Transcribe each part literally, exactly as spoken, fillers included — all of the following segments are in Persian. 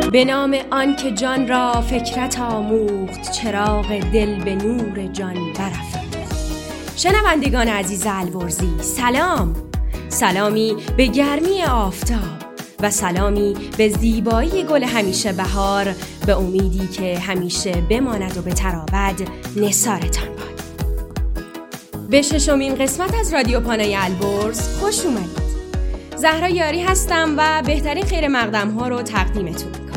به نام آن که جان را فکرت آموخت، چراغ دل به نور جان برافروخت. شنوندگان عزیز البرزی، سلام. سلامی به گرمی آفتاب و سلامی به زیبایی گل همیشه بهار، به امیدی که همیشه بماند و بتراود نثارتان باد. به ششمین قسمت از رادیو پانای البرز خوش اومدید. زهرا یاری هستم و بهترین خیر مقدم ها رو تقدیمتون میکنم.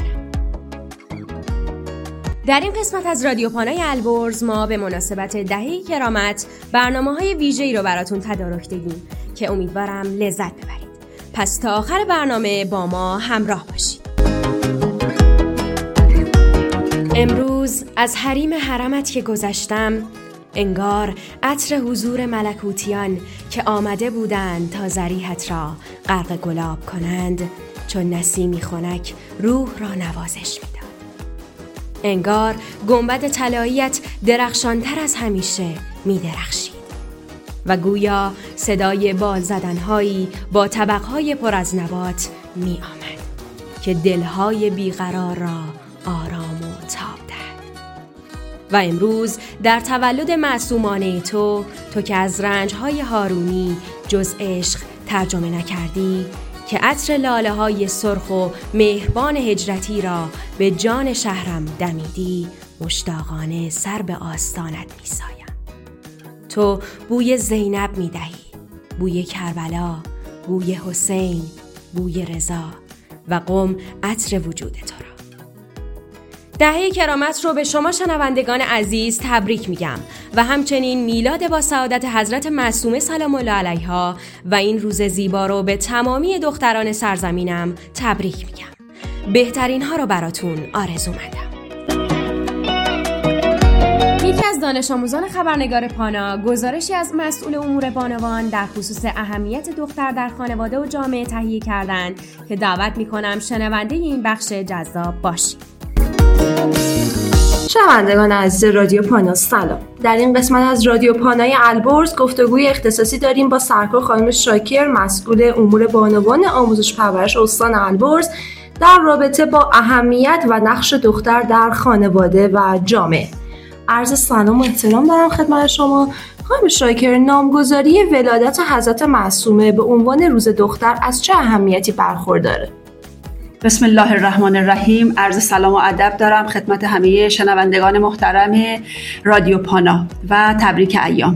در این قسمت از رادیو پانای البرز ما به مناسبت دهه کرامت برنامه های ویژه‌ای رو براتون تدارک دادیم که امیدوارم لذت ببرید. پس تا آخر برنامه با ما همراه باشید. امروز از حریم حرمت که گذشتم، انگار عطر حضور ملکوتیان که آمده بودند تا ضریحت را غرق گلاب کنند، چون نسیمی خنک روح را نوازش میداد. انگار گنبد طلاییت درخشانتر از همیشه می درخشید و گویا صدای بال زدنهایی با طبقهای پر از نبات می آمد که دلهای بیقرار را آرام و تاب دهد. و امروز در تولد معصومانه تو، تو که از رنجهای هارونی جز عشق ترجمه نکردی، که عطر لاله های سرخ و مهربان هجرتی را به جان شهرم دمیدی، مشتاقانه سر به آستانت می سایم. تو بوی زینب می دهی، بوی کربلا، بوی حسین، بوی رضا و قم عطر وجود تو را. دهه کرامت رو به شما شنوندگان عزیز تبریک میگم و همچنین میلاد با سعادت حضرت معصومه سلام الله علیها و این روز زیبا رو به تمامی دختران سرزمینم تبریک میگم. بهترین ها رو براتون آرزومندم. یکی از دانش آموزان خبرنگار پانا گزارشی از مسئول امور بانوان در خصوص اهمیت دختر در خانواده و جامعه تهیه کردند که دعوت میکنم شنونده این بخش جذاب باشید. شنوندگان عزیز رادیو پانا، سلام. در این قسمت از رادیو پانای البرز گفتگوی اختصاصی داریم با سرکار خانم شاکر، مسئول امور بانوان آموزش پرورش استان البرز، در رابطه با اهمیت و نقش دختر در خانواده و جامعه. عرض سلام و احترام دارم خدمت شما. خانم شاکر، نامگذاری ولادت حضرت معصومه به عنوان روز دختر از چه اهمیتی برخورداره؟ بسم الله الرحمن الرحیم. عرض سلام و ادب دارم خدمت همه شنوندگان محترم رادیو پانا و تبریک ایام.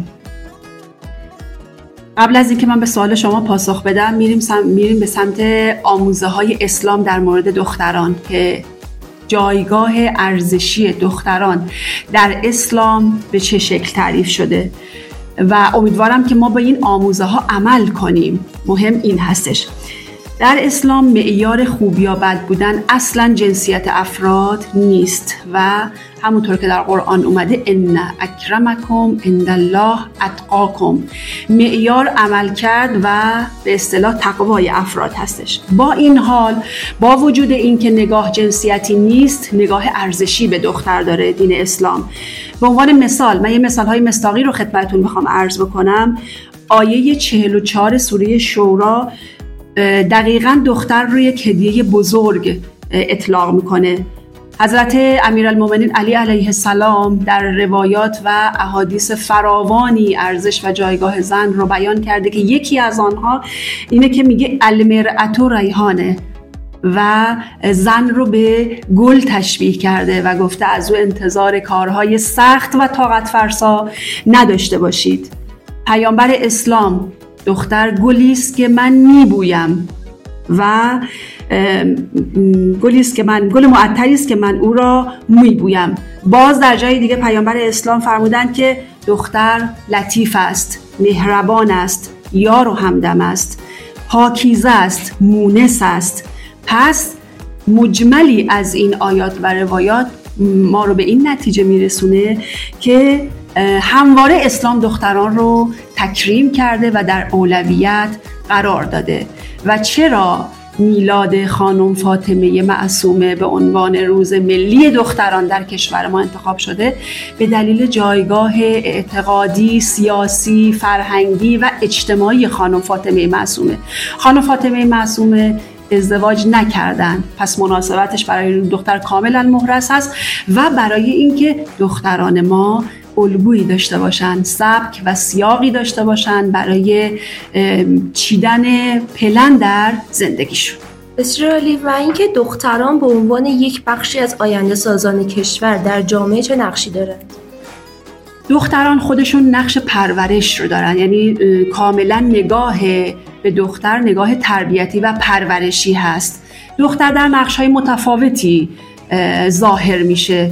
قبل از اینکه من به سوال شما پاسخ بدم، میریم سم... میریم به سمت آموزه های اسلام در مورد دختران که جایگاه ارزشی دختران در اسلام به چه شکل تعریف شده و امیدوارم که ما با این آموزه ها عمل کنیم. مهم این هستش: در اسلام معیار خوب یا بد بودن اصلا جنسیت افراد نیست و همونطور که در قرآن اومده ان اکرمکم عند الله اتقاکم، معیار عمل کرد و به اصطلاح تقوای افراد هستش. با این حال، با وجود این که نگاه جنسیتی نیست، نگاه ارزشی به دختر داره دین اسلام. به عنوان مثال، من یه مثالهای مصداقی رو خدمتتون میخوام عرض بکنم. آیه چهل و چهار سوره شورا دقیقاً دختر رو یک هدیه بزرگ اطلاق میکنه. حضرت امیرالمومنین علی علیه السلام در روایات و احادیث فراوانی ارزش و جایگاه زن رو بیان کرده که یکی از آنها اینه که میگه المرأة ریحانه و زن رو به گل تشبیه کرده و گفته از او انتظار کارهای سخت و طاقت فرسا نداشته باشید. پیامبر اسلام: دختر گلی است که من میبویم و گلی است که من گل معطری است که من او را میبویم. باز در جای دیگه پیامبر اسلام فرمودند که دختر لطیف است، مهربان است، یار و همدم است، پاکیزه است، مونس است. پس مجملی از این آیات و روایات ما رو به این نتیجه میرسونه که همواره اسلام دختران رو تکریم کرده و در اولویت قرار داده. و چرا میلاد خانم فاطمه معصومه به عنوان روز ملی دختران در کشور ما انتخاب شده؟ به دلیل جایگاه اعتقادی، سیاسی، فرهنگی و اجتماعی خانم فاطمه معصومه. خانم فاطمه معصومه ازدواج نکردن، پس مناسبتش برای دختر کاملا محرز هست. و برای اینکه دختران ما الگویی داشته باشن، سبک و سیاقی داشته باشن برای چیدن پلن در زندگیشون. بسیار عالی. و اینکه دختران به عنوان یک بخشی از آینده سازان کشور در جامعه چه نقشی دارند؟ دختران خودشون نقش پرورش رو دارن، یعنی کاملا نگاه به دختر نگاه تربیتی و پرورشی هست. دختر در نقش‌های متفاوتی ظاهر میشه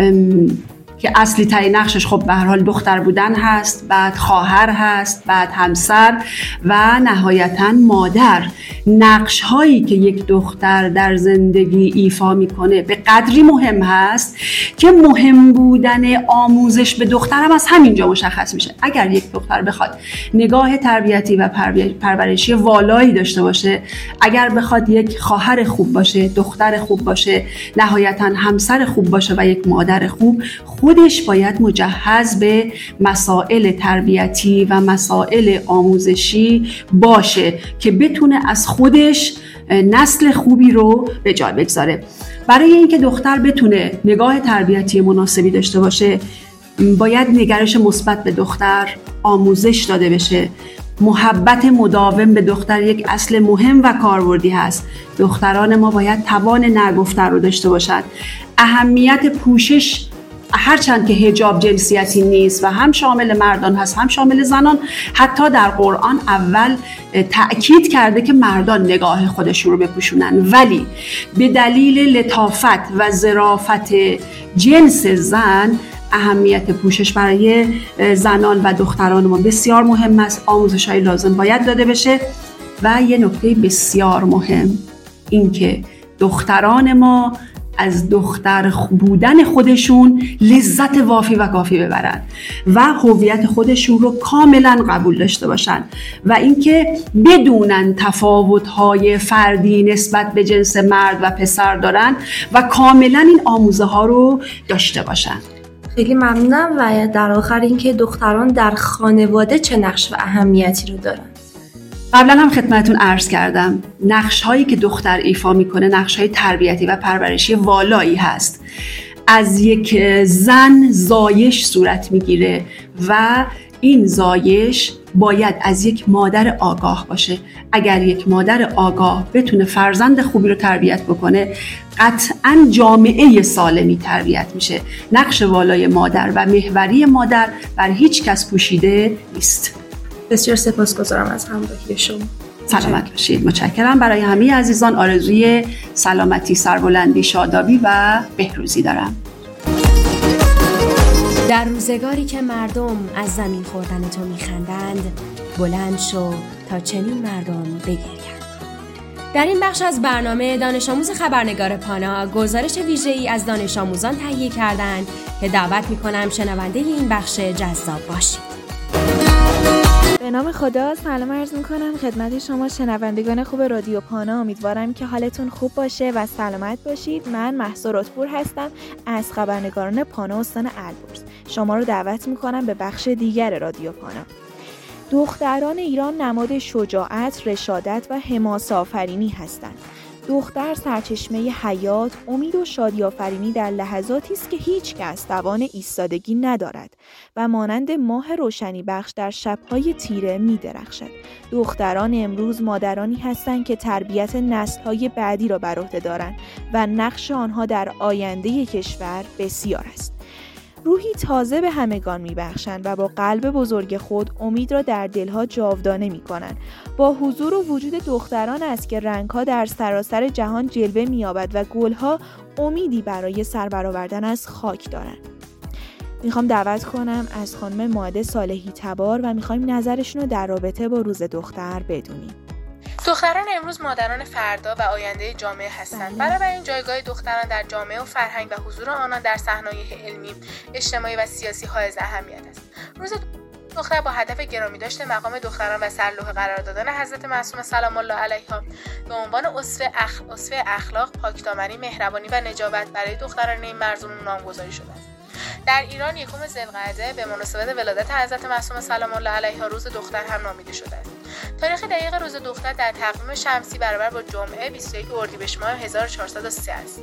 که اصلی ترین نقشش خب به هر حال دختر بودن هست، بعد خواهر هست، بعد همسر و نهایتاً مادر. نقش هایی که یک دختر در زندگی ایفا میکنه به قدری مهم هست که مهم بودن آموزش به دختر هم از همینجا مشخص میشه. اگر یک دختر بخواد نگاه تربیتی و پرورشی والایی داشته باشه، اگر بخواد یک خواهر خوب باشه، دختر خوب باشه، نهایتاً همسر خوب باشه و یک مادر خوب، خودش باید مجهز به مسائل تربیتی و مسائل آموزشی باشه که بتونه از خودش نسل خوبی رو به جا بگذاره. برای اینکه دختر بتونه نگاه تربیتی مناسبی داشته باشه، باید نگرش مثبت به دختر آموزش داده بشه. محبت مداوم به دختر یک اصل مهم و کاربردی هست. دختران ما باید توان نگفتن رو داشته باشند. اهمیت پوشش، هرچند که حجاب جنسیتی نیست و هم شامل مردان هست هم شامل زنان، حتی در قرآن اول تأکید کرده که مردان نگاه خودشون رو بپوشونن، ولی به دلیل لطافت و ظرافت جنس زن اهمیت پوشش برای زنان و دختران ما بسیار مهم است. آموزش‌های لازم باید داده بشه. و یه نکته بسیار مهم این که دختران ما از دختر بودن خودشون لذت وافی و کافی ببرن و هویت خودشون رو کاملا قبول داشته باشن و اینکه بدونن تفاوت‌های فردی نسبت به جنس مرد و پسر دارن و کاملا این آموزه ها رو داشته باشن. خیلی ممنونم. و در آخر اینکه دختران در خانواده چه نقش و اهمیتی رو دارن؟ قبلا هم خدمتتون عرض کردم نقش هایی که دختر ایفا میکنه نقش های تربیتی و پرورشی والایی هست. از یک زن زایش صورت میگیره و این زایش باید از یک مادر آگاه باشه. اگر یک مادر آگاه بتونه فرزند خوبی رو تربیت بکنه، قطعاً جامعه سالمی تربیت میشه. نقش والای مادر و محوری مادر بر هیچ کس پوشیده نیست. بسیار سپاسگزارم از همراهی شما. سلامت باشید. متشکرم. برای همه عزیزان آرزوی سلامتی، سربلندی، شادابی و بهروزی دارم. در روزگاری که مردم از زمین خوردن تو میخندند، بلند شو تا چنین مردم بگریند. در این بخش از برنامه دانش آموز خبرنگار پانا گزارش ویژه‌ای از دانش آموزان تهیه کردند که دعوت میکنم شنونده این بخش جذاب باشید. به نام خدا سلام عرض میکنم خدمت شما شنوندگان خوب رادیو پانا. امیدوارم که حالتون خوب باشه و سلامت باشید. من مهسا رتبور هستم از خبرنگاران پانا استان البرز. شما رو دعوت میکنم به بخش دیگر رادیو پانا. دختران ایران نماد شجاعت، رشادت و حماسه آفرینی هستند. دختر سرچشمه حیات، امید و شادی آفرینی در لحظاتی است که هیچ کس توان ایستادگی ندارد و مانند ماه روشنی بخش در شب‌های تیره می‌درخشد. دختران امروز مادرانی هستند که تربیت نسل‌های بعدی را بر عهده دارند و نقش آنها در آینده کشور بسیار است. روحی تازه به همگان میبخشند و با قلب بزرگ خود امید را در دلها جاودانه میکنند. با حضور و وجود دختران است که رنگها در سراسر جهان جلوه مییابد و گلها امیدی برای سر برآوردن از خاک دارند. میخوام دعوت کنم از خانم ماده صالحی تبار و میخوایم نظرشون رو در رابطه با روز دختر بدونیم. دختران امروز مادران فردا و آینده جامعه هستند. بنابراین جایگاه دختران در جامعه و فرهنگ و حضور آنان در صحنه‌های علمی، اجتماعی و سیاسی حائز اهمیت است. روز دختر با هدف گرامی داشته مقام دختران و سرلوح قرار دادن حضرت معصومه سلام الله علیها به عنوان اسوه اخ... اسوه اخلاق، پاکدامنی، مهربانی و نجابت برای دختران این مرزوم نامگذاری شده است. در ایران یکم ذوالقعده به مناسبت ولادت حضرت معصومه سلام الله علیها روز دختر هم نامیده شده است. تاریخ دقیق روز دختر در تقویم شمسی برابر با جمعه بیست و یک اردیبهشت ماه هزار و چهارصد و سه است.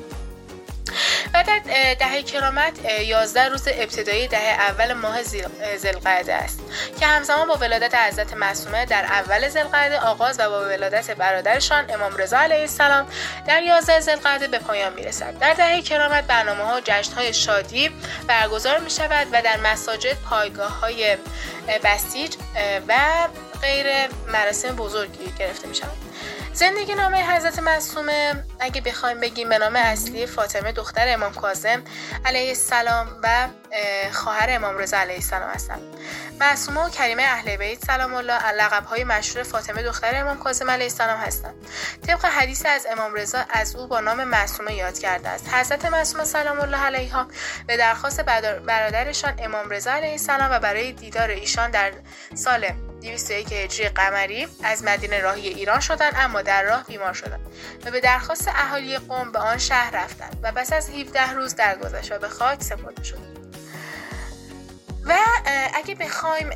و در دهه کرامت یازده روز ابتدایی دهه اول ماه ذوالقعده است که همزمان با ولادت حضرت معصومه در اول ذوالقعده آغاز و با ولادت برادرشان امام رضا علیه السلام در یازده ذوالقعده به پایان میرسد. در دهه کرامت برنامه‌ها و جشن‌های شادی برگزار می‌شود و در مساجد، پایگاه‌های بسیج و غیر مراسم بزرگی گرفته می‌شود. زندگی نامه حضرت معصومه اگه بخوایم بگیم به نام اصلی فاطمه دختر امام کاظم علیه السلام و خواهر امام رضا علیه السلام هستند. معصومه و کریمه اهل بیت سلام الله لقب‌های مشهور فاطمه دختر امام کاظم علیه السلام هستند. طبق حدیث از امام رضا از او با نام معصومه یاد کرده است. حضرت معصومه سلام الله علیها به درخواست برادرشان امام رضا علیه السلام و برای دیدار ایشان در سال دویست و یک هجری قمری از مدینه راهی ایران شدند، اما در راه بیمار شدند و به درخواست اهالی قم به آن شهر رفتند و پس از هفده روز درگذشت و به خاک سپرده شدند. و اگه بخوایم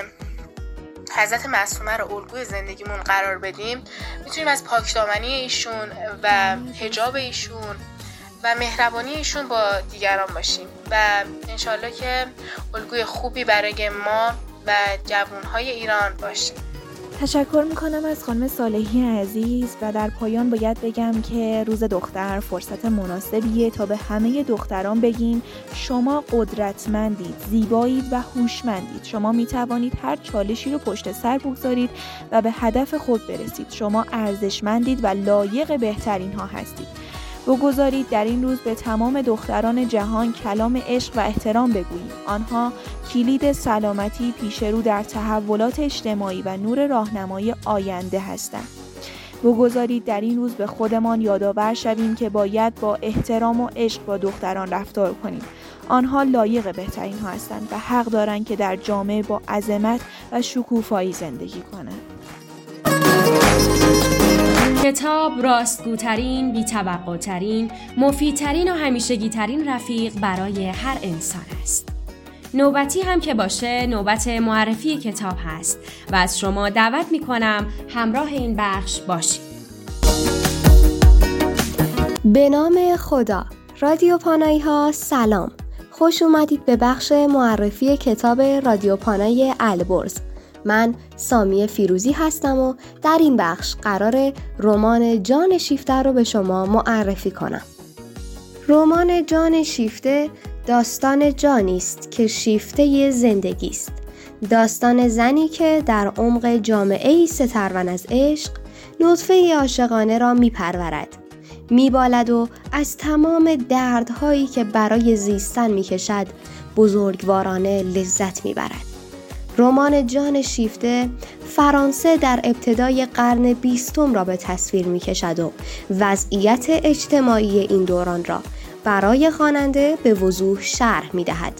حضرت معصومه رو الگوی زندگیمون قرار بدیم، میتونیم از پاکدامنی ایشون و حجاب ایشون و مهربانی ایشون با دیگران باشیم و انشالله که الگوی خوبی برای ما و جوانهای ایران باشه. تشکر میکنم از خانم صالحی عزیز و در پایان باید بگم که روز دختر فرصت مناسبیه تا به همه دختران بگیم شما قدرتمندید، زیبایید و هوشمندید. شما میتوانید هر چالشی رو پشت سر بگذارید و به هدف خود برسید. شما ارزشمندید و لایق بهترین ها هستید. بگذارید در این روز به تمام دختران جهان کلام عشق و احترام بگویید. آنها کلید سلامتی پیش رو در تحولات اجتماعی و نور راهنمای آینده هستند. بگذارید در این روز به خودمان یادآور شویم که باید با احترام و عشق با دختران رفتار کنیم. آنها لایق بهترین ها هستند و حق دارند که در جامعه با عظمت و شکوفایی زندگی کنند. کتاب راستگوترین، بی‌توقع‌ترین، مفیدترین و همیشگی‌ترین رفیق برای هر انسان است. نوبتی هم که باشه نوبت معرفی کتاب هست و از شما دعوت می‌کنم همراه این بخش باشید. به نام خدا. رادیو پانایی ها سلام. خوش اومدید به بخش معرفی کتاب رادیو پانای البرز. من سامی فیروزی هستم و در این بخش قرار رمان جان شیفته رو به شما معرفی کنم. رمان جان شیفته داستان جانی است که شیفته زندگی است. داستان زنی که در عمق جامعه‌ای سترون از عشق نطفه عاشقانه را می‌پرورد، می‌بالد و از تمام دردهایی که برای زیستن می‌کشد بزرگوارانه لذت می‌برد. رمان جان شیفته فرانسه در ابتدای قرن بیستم را به تصویر می‌کشد و وضعیت اجتماعی این دوران را برای خواننده به وضوح شرح می‌دهد.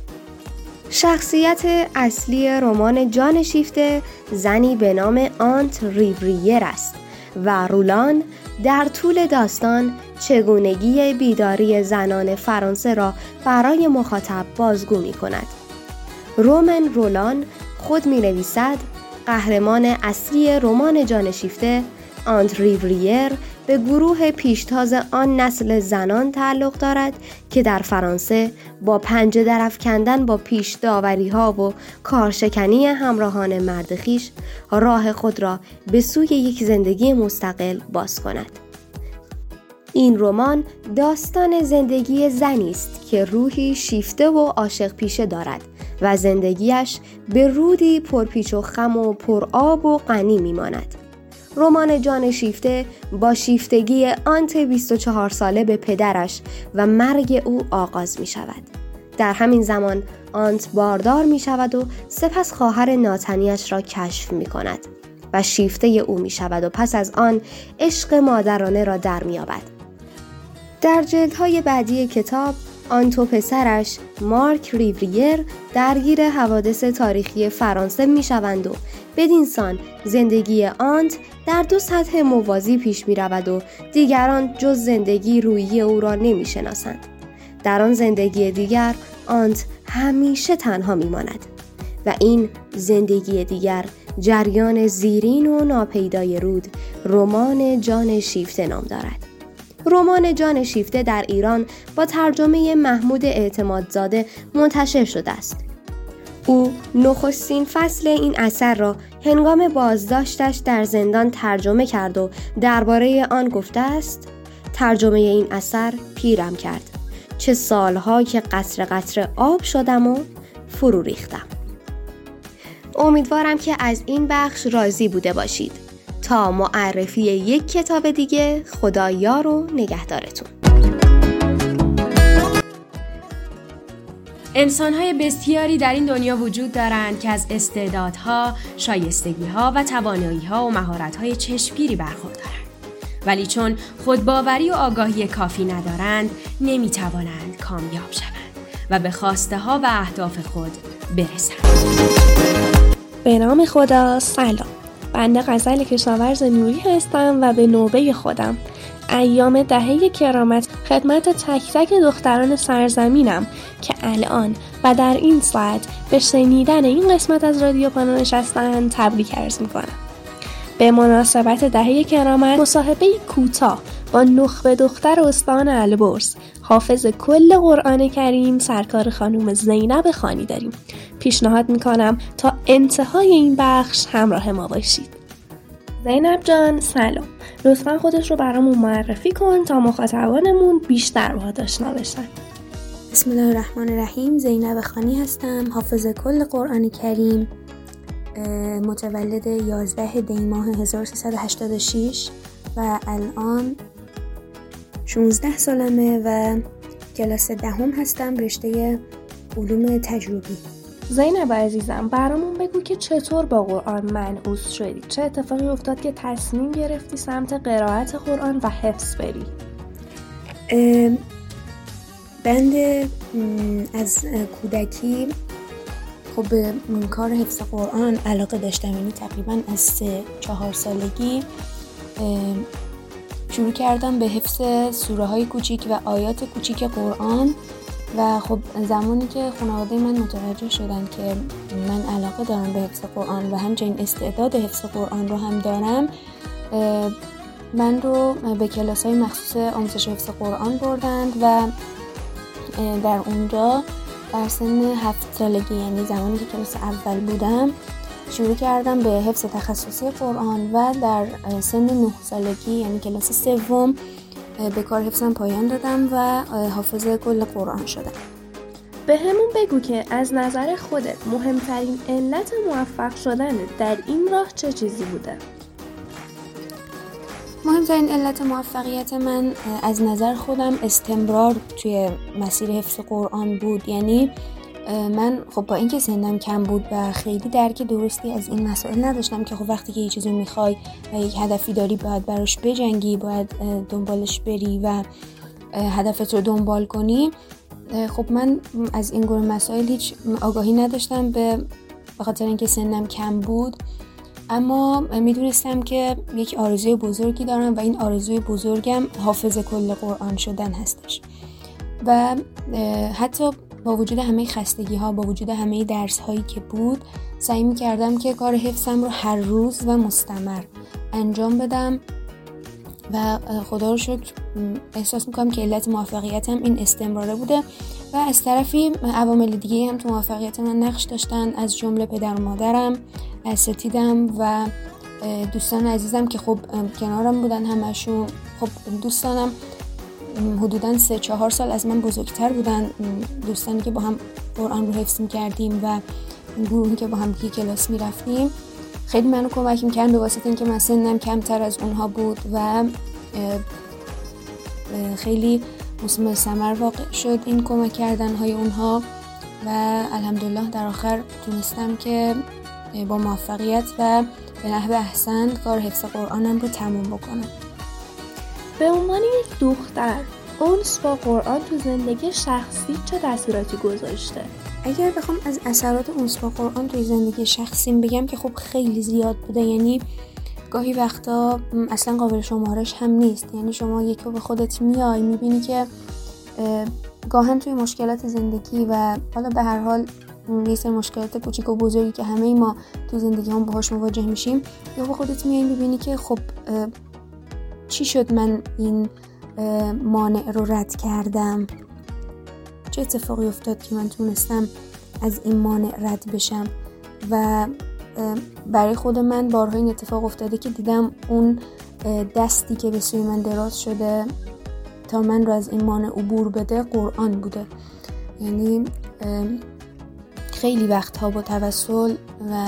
شخصیت اصلی رمان جان شیفته زنی به نام آنت ریوریر است و رولان در طول داستان چگونگی بیداری زنان فرانسه را برای مخاطب بازگو می‌کند. رومن رولان خود می نویسد قهرمان اصلی رمان جان شیفته آنت ریوریر به گروه پیشتاز آن نسل زنان تعلق دارد که در فرانسه با پنجه درافکندن با پیش داوری ها و کارشکنی همراهان مرد خویش راه خود را به سوی یک زندگی مستقل باز کند. این رمان داستان زندگی زنی است که روحی شیفته و عاشق پیشه دارد و زندگیش به رودی پرپیچ و خم و پرآب و غنی میماند. رمان جان شیفته با شیفتگی آنت بیست و چهار ساله به پدرش و مرگ او آغاز می شود. در همین زمان آنت باردار می شود و سپس خواهر ناتنیش را کشف می کند و شیفته او می شود و پس از آن عشق مادرانه را در می یابد. در جلدهای بعدی کتاب آنت و پسرش مارک ریوریر درگیر حوادث تاریخی فرانسه می شوند و بدین سان زندگی آنت در دو سطح موازی پیش می رود و دیگران جز زندگی روحی او را نمی شناسند. در آن زندگی دیگر آنت همیشه تنها می ماند و این زندگی دیگر جریان زیرین و ناپیدای رود رمان جان شیفته نام دارد. رمان جان شیفته در ایران با ترجمه محمود اعتمادزاده منتشر شده است. او نخستین فصل این اثر را هنگام بازداشتش در زندان ترجمه کرد و درباره آن گفته است: ترجمه این اثر پیرم کرد. چه سالها که قطره قطره آب شدم و فرو ریختم. امیدوارم که از این بخش راضی بوده باشید. تا معرفی یک کتاب دیگه، خدا یار و نگهدارتون. انسان‌های بسیاری در این دنیا وجود دارند که از استعدادها، شایستگی‌ها و توانایی‌ها و مهارت‌های چشمگیری برخوردارند. ولی چون خودباوری و آگاهی کافی ندارند، نمی‌توانند کامیاب شوند و به خواسته‌ها و اهداف خود برسند. به نام خدا، سلام. بنده غزل کشاورز نوری هستم و به نوبه خودم ایام دهه کرامت خدمت تک تک دختران سرزمینم که الان و در این ساعت به شنیدن این قسمت از رادیو پانا نشستن تبریک عرض میکنم. به مناسبت دهه کرامت مصاحبه کوتاه با نخبه دختر استان البرز، حافظ کل قرآن کریم سرکار خانم زینب خانی داریم. پیشنهاد میکنم تا انتهای این بخش همراه ما باشید. زینب جان سلام. لطفاً خودش رو برامون معرفی کن تا مخاطبانمون بیشتر باهات آشنا بشن. بسم الله الرحمن الرحیم. زینب خانی هستم، حافظ کل قرآن کریم، متولد یازده دی ماه هزار و سیصد و هشتاد و شش و الان شانزده سالمه و کلاس دهم هستم، رشته علوم تجربی. زینب عزیزم برامون بگو که چطور با قرآن منعوس شدی؟ چه اتفاقی افتاد که تصمیم گرفتی سمت قرائت قرآن و حفظ بری؟ بنده از کودکی خب به کار حفظ قرآن علاقه داشتم، یعنی تقریبا از سه چهار سالگی شروع کردم به حفظ سوره های کوچیک و آیات کوچیک قرآن و خب زمانی که خانواده من متوجه شدن که من علاقه دارم به حفظ قرآن و همچنین استعداد حفظ قرآن رو هم دارم، من رو به کلاس های مخصوص آموزش حفظ قرآن بردند و در اونجا در سن هفت سالگی، یعنی زمانی که کلاس اول بودم، شروع کردم به حفظ تخصصی قرآن و در سن نه سالگی یعنی کلاس سوم به کار حفظم پایان دادم و حافظ کل قرآن شدم. به همون بگو که از نظر خودت مهمترین علت موفق شدن در این راه چه چیزی بوده؟ مهمترین علت موفقیت من از نظر خودم استمرار توی مسیر حفظ قرآن بود. یعنی من خب با اینکه سنم کم بود و خیلی درک درستی از این مسائل نداشتم که خب وقتی که یه چیزو میخوای و یک هدفی داری باید براش بجنگی، باید دنبالش بری و هدفت رو دنبال کنی، خب من از این گونه مسائل هیچ آگاهی نداشتم به خاطر اینکه سنم کم بود. اما میدونستم که یک آرزوی بزرگی دارم و این آرزوی بزرگم حافظ کل قرآن شدن هستش و حتی با وجود همه خستگی ها، با وجود همه درس هایی که بود، سعی می کردم که کار حفظم رو هر روز و مستمر انجام بدم و خدا رو شکر احساس می کنم که علت موفقیتم این استمراره بوده و از طرفی عوامل دیگه هم تو موفقیت من نقش داشتن، از جمله پدر و مادرم، اساتیدم و دوستان عزیزم که خب کنارم بودن همشون. خب دوستانم حدوداً سه چهار سال از من بزرگتر بودن، دوستانی که با هم قرآن رو حفظ می‌کردیم و گروهی که با هم دیگه کلاس می‌رفتیم خیلی منو کمک می‌کردن، به واسطه اینکه من سنم کمتر از اونها بود و خیلی مثمر ثمر واقع شد این کمک کردن‌های اونها و الحمدلله در آخر تونستم که با موفقیت و به نحو احسن کار حفظ قرآنم رو تموم بکنم. به عنوان یک دختر، انس با قرآن تو زندگی شخصی چه تاثیراتی گذاشته؟ اگر بخوام از اثرات انس با قرآن توی زندگی شخصیم بگم که خب خیلی زیاد بوده، یعنی گاهی وقتا اصلا قابل شمارش هم نیست. یعنی شما یکی به خودت میای میبینی که گاهن توی مشکلات زندگی و حالا به هر حال یه سری مشکلات کوچیک و بزرگی که همه ما تو زندگی هم باهاش مواجه میشیم، یا با خودت میای میبینی که خب چی شد من این مانع رو رد کردم، چه اتفاقی افتاد که من تونستم از این مانع رد بشم. و برای خود من بارها این اتفاق افتاده که دیدم اون دستی که به سوی من دراز شده تا من رو از این مانع عبور بده قرآن بوده. یعنی خیلی وقتها با توسل و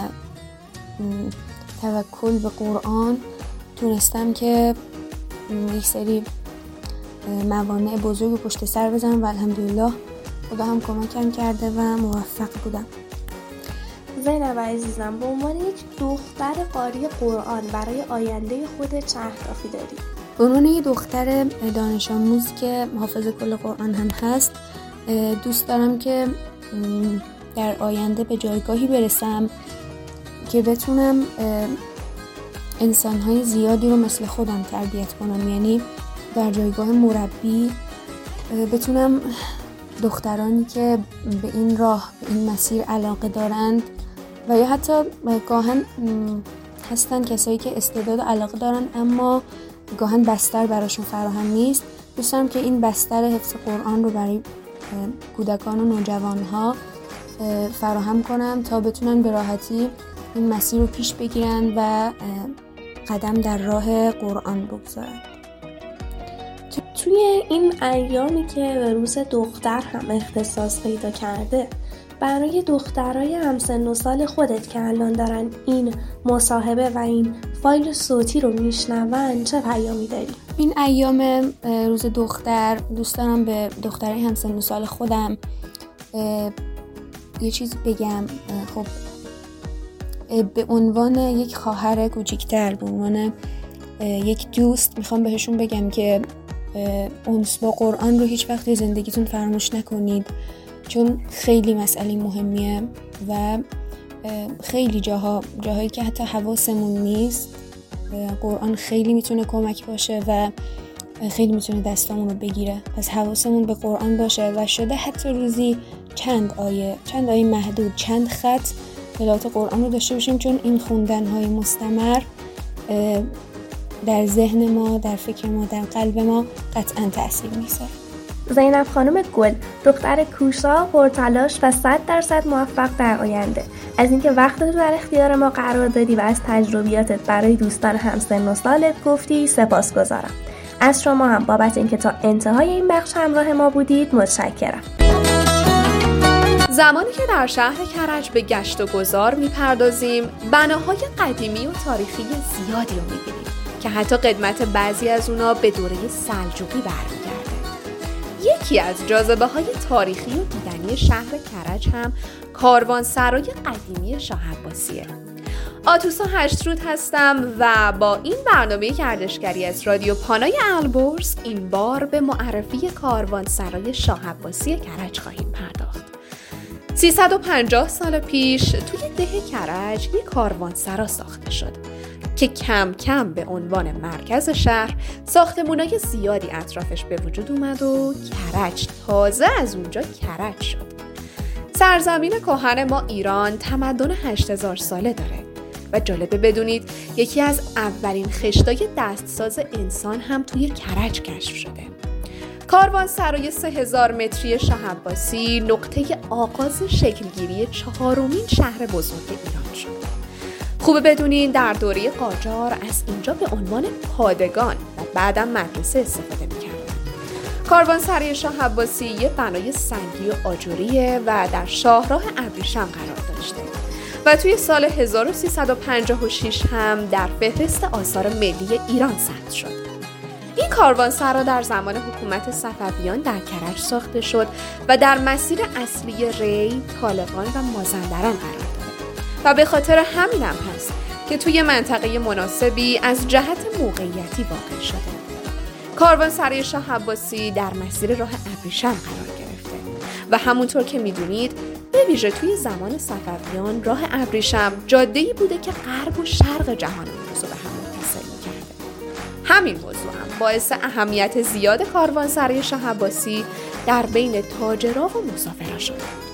توکل به قرآن تونستم که یک سری موانع بزرگ پشت سر بزنم و الحمدلله خدا هم کمکم کرده و موفق بودم. زینب عزیزم، به عنوان یک دختر قاری قرآن برای آینده خودت چه اهدافی داری؟ به عنوان یک دختر دانش آموز که حافظ کل قرآن هم هست، دوست دارم که در آینده به جایگاهی برسم که بتونم انسان‌های زیادی رو مثل خودم تربیت کنم. یعنی در جایگاه مربی بتونم دخترانی که به این راه، به این مسیر علاقه دارند و یا حتی گاهن هستن کسایی که استعداد و علاقه دارن اما گاهن بستر براشون فراهم نیست، دوست دارم که این بستر حفظ قرآن رو برای کودکان و نوجوانها فراهم کنم تا بتونن به راحتی این مسیر رو پیش بگیرن و قدم در راه قرآن بگذارن. توی این ایامی که به روز دختر هم اختصاص پیدا کرده، برای دخترای همسن و سال خودت که الان دارن این مصاحبه و این فایل صوتی رو میشنون چه پیامی داری؟ این ایام روز دختر دوست دارم به دخترای همسن و سال خودم یه چیز بگم. خب به عنوان یک خواهر کوچیک‌تر، به عنوان یک دوست میخوام بهشون بگم که انس با قرآن رو هیچ وقت زندگیتون فراموش نکنید، چون خیلی مسئله مهمیه و خیلی جاها جاهایی که حتی حواسمون نیست قرآن خیلی میتونه کمک باشه و خیلی میتونه دستامون رو بگیره. پس حواسمون به قرآن باشه و شده حتی روزی چند آیه چند آیه محدود، چند خط تلاوت قرآن رو داشته باشیم، چون این خوندن‌های مستمر در ذهن ما، در فکر ما، در قلب ما قطعا تأثیر میذاره. زینب خانم گل، دختر کوشا، پرتلاش و صد درصد موفق در آینده، از اینکه وقتت رو در اختیار ما قرار دادی و از تجربیاتت برای دوستان همسن و سالت گفتی سپاسگزارم. از شما هم بابت اینکه تا انتهای این بخش همراه ما بودید متشکرم. زمانی که در شهر کرج به گشت و گذار میپردازیم، بناهای قدیمی و تاریخی زیادی رو میبینیم که حتی قدمت بعضی از اونا به دوره سلجوقی برمیگرده. یکی از جاذبه های تاریخی و دیدنی شهر کرج هم کاروانسرای قدیمی شاه عباسیه. آتوسا هشترود هستم و با این برنامه گردشگری از رادیو پانای البرز این بار به معرفی کاروانسرای شاه عباسی کرج خواهیم پرداخت. سیصد و پنجاه سال پیش توی ده کرج یک کاروانسرا ساخته شد که کم کم به عنوان مرکز شهر ساختمونای زیادی اطرافش به وجود اومد و کرج تازه از اونجا کرج شد. سرزمین کهن ما ایران تمدن هشت هزار ساله داره و جالبه بدونید یکی از اولین خشتای دستساز انسان هم توی کرج کشف شده. کاروانسرای سه هزار متری شاه عباسی نقطه آغاز شکلگیری چهارمین شهر بزرگ ایران شد. خوبه بدونین در دوره قاجار از اینجا به عنوان پادگان و بعدم مدرسه استفاده می‌کردن. کاروانسرای شاه عباسی یه بنای سنگی و آجوریه و در شاهراه ابریشم قرار داشته و توی سال هزار و سیصد و پنجاه و شش هم در فهرست آثار ملی ایران ثبت شد. این کاروانسرا در زمان حکومت صفویان در کرج ساخته شد و در مسیر اصلی ری، طالقان و مازندران قرار داره و به خاطر همین هم هست که توی منطقه مناسبی از جهت موقعیتی واقع شده. کاروانسرای شاه عباسی در مسیر راه ابریشم قرار گرفته و همونطور که میدونید به ویژه توی زمان صفویان راه ابریشم جاده‌ای بوده که غرب و شرق جهان امروز رو به هم متصل می‌کرده. همین موضوع هم باعث اهمیت زیاد کاروانسرای شاه عباسی در بین تاجرها و مسافرها شده.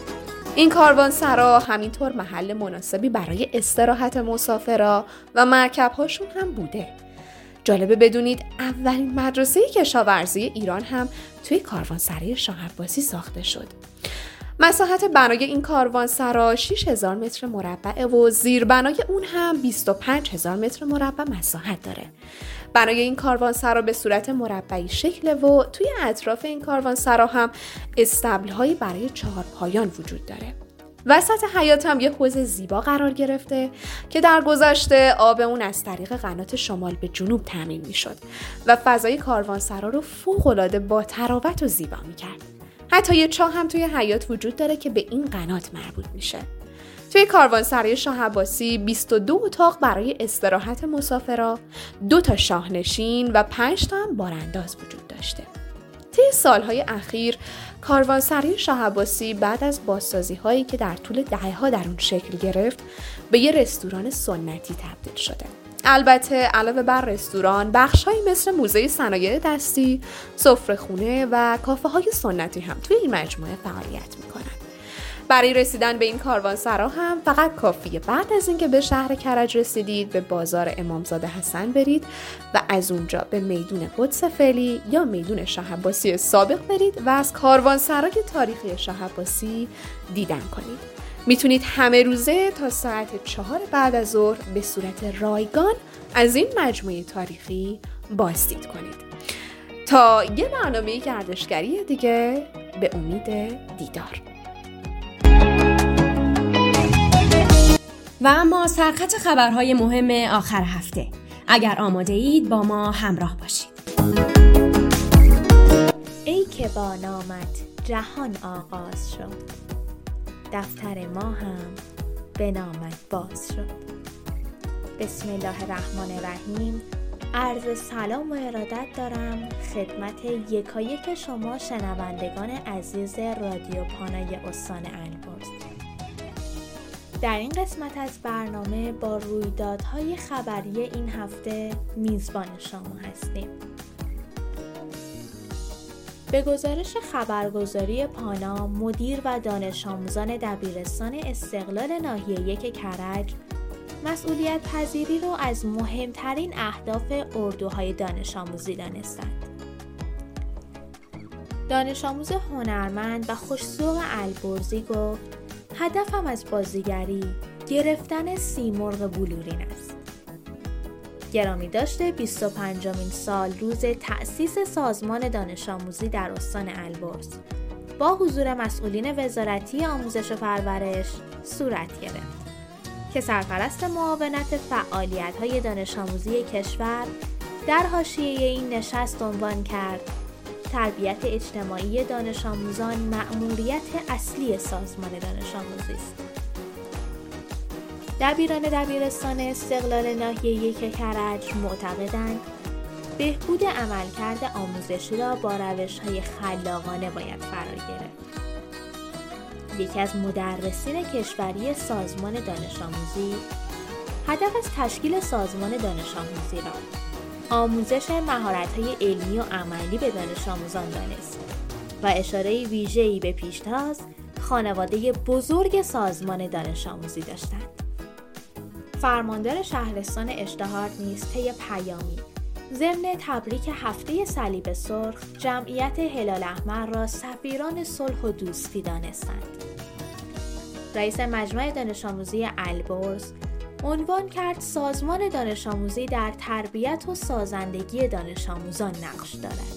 این کاروانسرا همینطور محل مناسبی برای استراحت مسافرا و مرکب‌هاشون هم بوده. جالبه بدونید اولین مدرسه کشاورزی ایران هم توی کاروانسرای شاه عباسی ساخته شد. مساحت بنای این کاروانسرا شش هزار متر مربع و زیربنای اون هم بیست و پنج هزار متر مربع مساحت داره. بنای این کاروانسرا به صورت مربعی شکل و توی اطراف این کاروانسرا هم استبل‌هایی برای چهارپایان وجود داره. وسط حیاط هم یه حوض زیبا قرار گرفته که در گذشته آب اون از طریق قنات شمال به جنوب تامین میشد و فضای کاروانسرا رو فوق‌العاده با تراوت و زیبا میکرد. حتی یه چاه هم توی حیاط وجود داره که به این قنات مربوط میشه. توی کاروانسرای شاه عباسی بیست و دو اتاق برای استراحت مسافرا، دو تا شاهنشین و پنج تا هم بارانداز وجود داشته. طی سالهای اخیر کاروانسرای شاه عباسی بعد از بازسازی هایی که در طول دهه‌ها در اون شکل گرفت به یه رستوران سنتی تبدیل شده. البته علاوه بر رستوران، بخش‌هایی مثل موزه صنایع دستی، سفره‌خونه و کافه‌های سنتی هم توی این مجموعه فعالیت می‌کنند. برای رسیدن به این کاروانسرا هم فقط کافیه بعد از اینکه به شهر کرج رسیدید به بازار امامزاده حسن برید و از اونجا به میدون قدس فعلی یا میدون شاه عباسی سابق برید و از کاروانسرای تاریخی شاه عباسی دیدن کنید. میتونید همه روزه تا ساعت چهار بعد از ظهر به صورت رایگان از این مجموعه تاریخی بازدید کنید. تا یه برنامه گردشگری دیگه، به امید دیدار. و اما سرخط خبرهای مهم آخر هفته. اگر آماده اید با ما همراه باشید. ای که با نامت جهان آغاز شد، دفتر ما هم به نامت باز شد. بسم الله الرحمن الرحیم. عرض سلام و ارادت دارم خدمت یکایک شما شنوندگان عزیز رادیو پانای استان البرز. در این قسمت از برنامه با رویدادهای خبری این هفته میزبان شما هستیم. به گزارش خبرگزاری پانا، مدیر و دانش آموزان دبیرستان استقلال ناحیه یک کرج مسئولیت پذیری را از مهمترین اهداف اردوهای دانش آموزی دانستند. دانش آموز هنرمند و خوش‌ذوق البرزی گفت هدفم از بازیگری گرفتن سیمرغ بلورین است. گرامی داشته بیست و پنجمین سال روز تأسیس سازمان دانش آموزی در استان البرز با حضور مسئولین وزارتی آموزش و پرورش صورت گرفت که سرپرست معاونت فعالیت‌های دانش آموزی کشور در حاشیه این نشست عنوان کرد تربیت اجتماعی دانش آموزان مأموریت اصلی سازمان دانش آموزی است. دبیران دبیرستان استقلال ناحیه یک کرج معتقدند بهبود عملکرد آموزشی را با روش‌های خلاقانه باید فرا گرفت. یکی از مدرسین کشوری سازمان دانش آموزی هدف از تشکیل سازمان دانش آموزی را آموزش مهارت‌های علمی و عملی به دانش آموزان دانست و اشاره ویژه‌ای به پیشتاز خانواده بزرگ سازمان دانش آموزی داشتند. فرماندار شهرستان اشتهار نیز طی پیامی ضمن تبریک هفته صلیب سرخ جمعیت هلال احمر را سفیران صلح و دوستی دانستند. رئیس مجمع دانش آموزی البرز عنوان کرد سازمان دانش آموزی در تربیت و سازندگی دانش آموزان نقش دارد.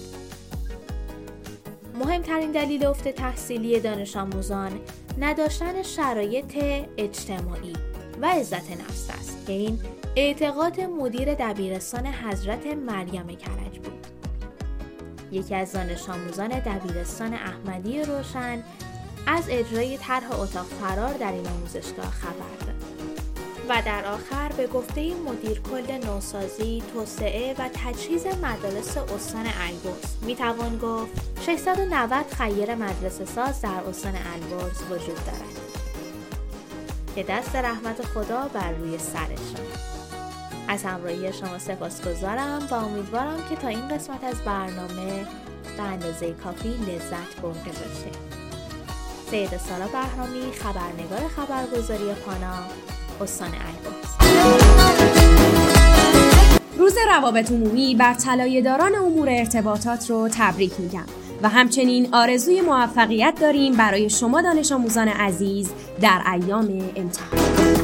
مهمترین دلیل افت تحصیلی دانش آموزان نداشتن شرایط اجتماعی و عزت نفس است که این اعتقاد مدیر دبیرستان حضرت مریم کرج بود. یکی از دانش آموزان دبیرستان احمدی روشن از اجرای طرح اتاق فرار در این آموزشگاه خبر داد و در آخر به گفته مدیر کل نوسازی، توسعه و تجهیز مدارس استان البرز میتوان گفت ششصد و نود خیر مدرسه ساز در استان البرز وجود دارد که دست رحمت خدا بر روی سرشان. از همراهی شما سپاسگزارم و امیدوارم که تا این قسمت از برنامه به اندازه کافی لذت برده باشید. سید سارا بهرامی، خبرنگار خبرگزاری پانا، استان البرز. روز روابط عمومی بر طلایه‌داران امور ارتباطات رو تبریک میگم و همچنین آرزوی موفقیت داریم برای شما دانش آموزان عزیز در ایام امتحان.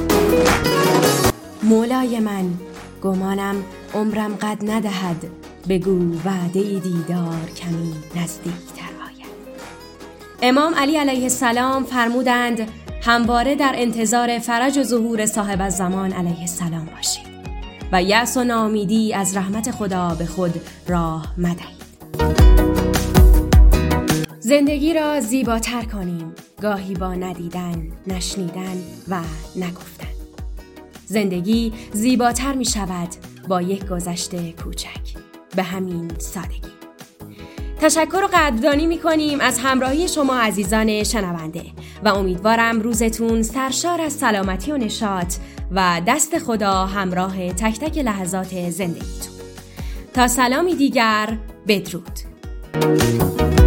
مولای من، گمانم عمرم قد ندهد، بگو وعده دیدار کمی نزدیکتر آید. امام علی علیه السلام فرمودند همواره در انتظار فرج و ظهور صاحب الزمان علیه السلام باشید و یأس و ناامیدی از رحمت خدا به خود راه مدهید. زندگی را زیباتر کنیم، گاهی با ندیدن، نشنیدن و نگفتن. زندگی زیباتر می شود با یک گذشته کوچک، به همین سادگی. تشکر و قدردانی می کنیم از همراهی شما عزیزان شنونده و امیدوارم روزتون سرشار از سلامتی و نشاط و دست خدا همراه تک تک لحظات زندگیتون. تا سلامی دیگر، بدرود.